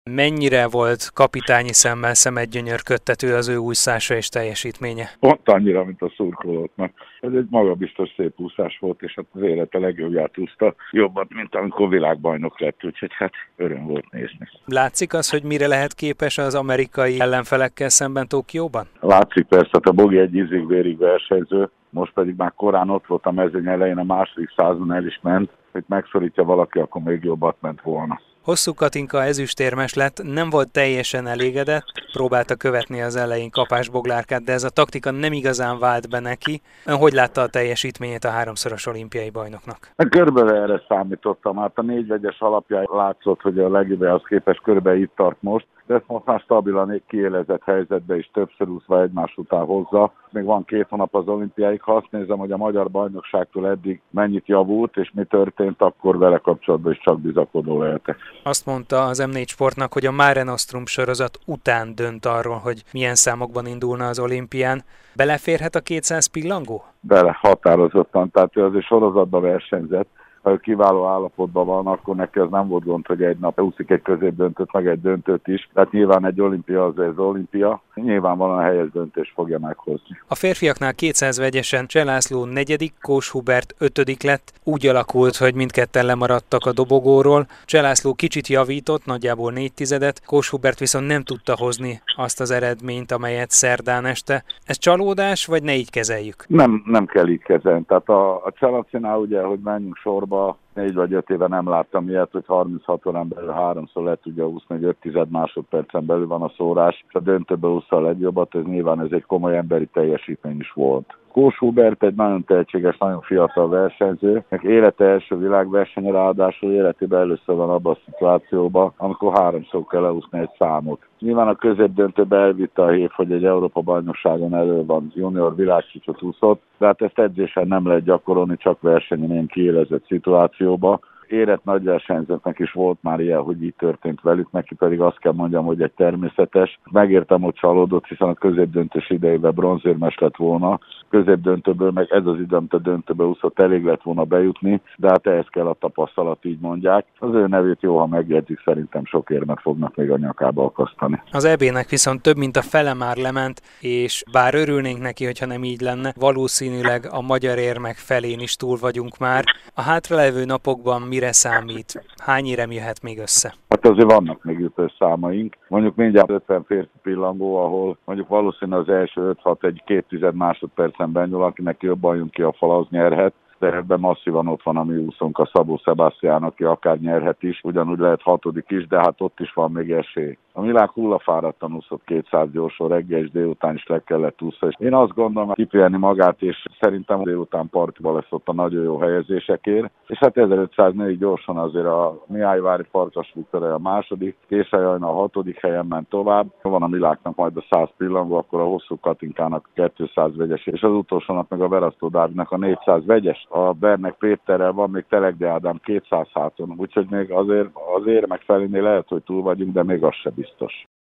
Mennyire volt kapitányi szemmel szemedgyönyörködtető az ő úszása és teljesítménye? Pont annyira, mint a szurkolóknak. Ez egy magabiztos szép úszás volt, és hát az élete legjobbját úszta. Jobban, mint amikor világbajnok lett, úgyhogy hát öröm volt nézni. Látszik az, hogy mire lehet képes az amerikai ellenfelekkel szemben Tokióban? Látszik persze, hát a Bogi egy ízig-vérig versenyző, most pedig már korán ott volt a mezőny elején, a második százon el is ment, hogy megszorítja valaki, akkor még jobbat ment volna. Hosszú Katinka ezüstérmes lett, nem volt teljesen elégedett, próbálta követni az elején kapásboglárkát, de ez a taktika nem igazán vált be neki. Ön hogy látta a teljesítményét a háromszoros olimpiai bajnoknak? Körülbelül erre számítottam, hát a négyvegyes alapján látszott, hogy a legjobbjához képest körülbelül itt tart most, de ezt most már stabilan kiélezett helyzetbe is többször úszva egymás után hozza. Még van 2 hónap az olimpiáig, ha azt nézem, hogy a magyar bajnokságtól eddig mennyit javult, és mi történt, akkor vele kapcsolatban is csak bizakodó lehetek. Azt mondta az M4 Sportnak, hogy a Mare Nostrum sorozat után dönt arról, hogy milyen számokban indulna az olimpián. Beleférhet a 200 pillangó? Bele, határozottan, tehát ő azért sorozatba versenyzett. Ha ő kiváló állapotban van, akkor neki az nem volt gond, hogy egy nap úszik egy középdöntőt, meg egy döntőt is. Tehát nyilván egy olimpia az olimpia, nyilvánvalóan a helyes döntés fogja meghozni. A férfiaknál 200 vegyesen Cseh László 4., Kós Hubert 5. lett. Úgy alakult, hogy mindketten lemaradtak a dobogóról. Cseh László kicsit javított, nagyjából 4, Kós Hubert viszont nem tudta hozni azt az eredményt, amelyet szerdán este. Ez csalódás, vagy ne így kezeljük? Nem kell így kezelni. Tehát a Cselacinál ugye, hogy menjünk sorba, 4 vagy 5 éve nem láttam ilyet, hogy 36 órán belül 3-szor le tudja úszni, hogy 5 másodpercen belül van a szórás, és a döntőbe úszta a legjobbat, ez egy komoly emberi teljesítmény is volt. Kós Hubert egy nagyon tehetséges, nagyon fiatal versenyző, meg élete első világversenye, ráadásul életében először van abban a szituációban, amikor 3-szor kell leúszni egy számot. Nyilván a középdöntőbe elvitte a hív, hogy egy Európa-bajnokságon elő van, junior világcsúcsot úszott, de hát ezt edzésen nem lehet gyakorolni, csak versenyen ilyen kiélezett szituációba. Érett nagy versenyzőknek is volt már ilyen, hogy így történt velük, neki pedig azt kell mondjam, hogy egy természetes. Megértem, hogy csalódott, hiszen a középdöntős idejében bronzérmes lett volna. Középdöntőből meg ez az idő, amit a döntőbe úszott, elég lett volna bejutni, de hát ehhez kell a tapasztalat, így mondják. Az ő nevét jó, ha megjegyzik, szerintem sok érmet fognak még a nyakába akasztani. Az EB-nek viszont több mint a fele már lement, és bár örülnénk neki, hogyha nem így lenne, valószínűleg a magyar érmek felén is túl vagyunk már. A hátralevő napokban mire számít? Hány érem jöhet még össze? Hát azért vannak még ütőszámaink. Mondjuk mindjárt 50 férfi pillangó, ahol mondjuk valószínűleg az első 5-6 egy 2 másodpercen benyúl, akinek jobban jön ki a fal, az nyerhet. De ebben masszívan ott van a mi úszónk, a Szabó Sebastián, aki akár nyerhet is, ugyanúgy lehet 6. is, de hát ott is van még esély. A világ hullafáradtan úszott 200 gyorsan, reggel és délután is le kellett úszni. És én azt gondolom, hogy kipihenni magát, és szerintem délután partiba lesz ott a nagyon jó helyezésekért. És hát 1504 gyorsan azért a Mihályvári Farkas Viktor a második, Késelyajna a 6. helyen ment tovább. Van a világnak majd a 100 pillangó, akkor a Hosszú Katinkának a 200 vegyes, és az utolsónak meg a Verasztó Dávidnak a 400 vegyes. A Bernek Péterrel van még Telegdi Ádám 200 háton, úgyhogy még azért meg felénél lehet, hogy túl vagyunk, de még az se biztos.